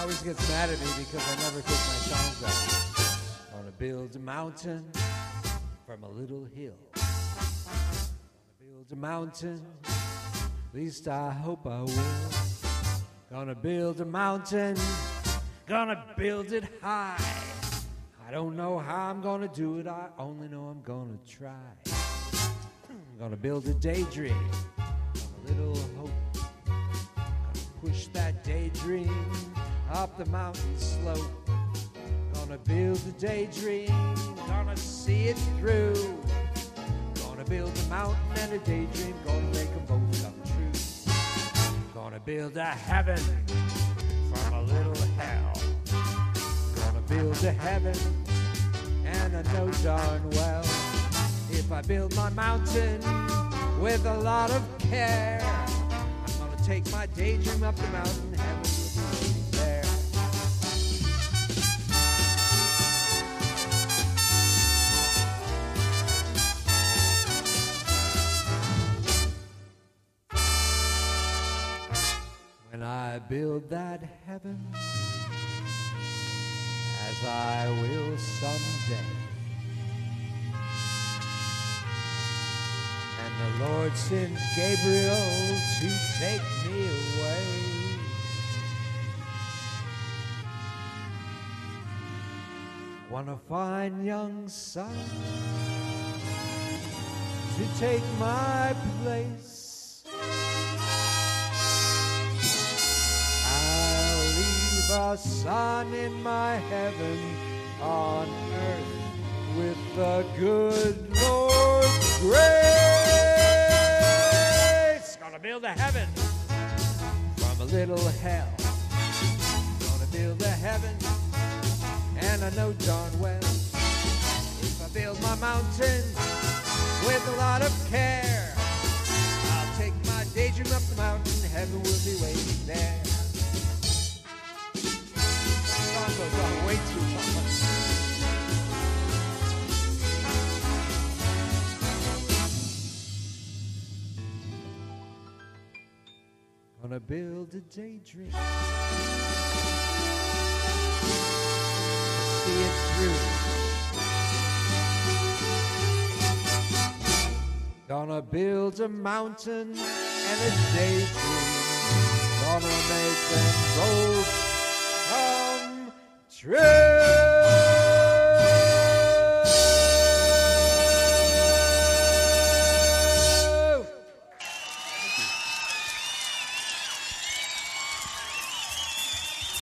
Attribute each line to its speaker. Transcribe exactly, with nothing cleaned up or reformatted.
Speaker 1: always gets mad at me because I never take my songs out. Gonna build a mountain from a little hill. Gonna build a mountain, at least I hope I will. Gonna build a mountain, gonna build it high. I don't know how I'm gonna do it, I only know I'm gonna try. I'm gonna build a daydream from a little hope. Push that daydream up the mountain slope. Gonna build a daydream, gonna see it through. Gonna build a mountain and a daydream, gonna make them both come true. Gonna build a heaven from a little hell. Gonna build a heaven, and I know darn well, if I build my mountain with a lot of care, take my daydream up the mountain, heaven will be waiting there. When I build that heaven, as I will someday, and the Lord sends Gabriel to take me away, wanna find young son to take my place. I'll leave a son in my heaven on earth with the good Lord's grace. Gonna build a heaven from a little hell. Gonna build a heaven, and I know darn well, if I build my mountain with a lot of care, I'll take my daydream up the mountain, heaven will be waiting there. This song goes on way too long. Gonna build a daydream, see it through. Gonna build a mountain and a daydream, gonna make them both come true.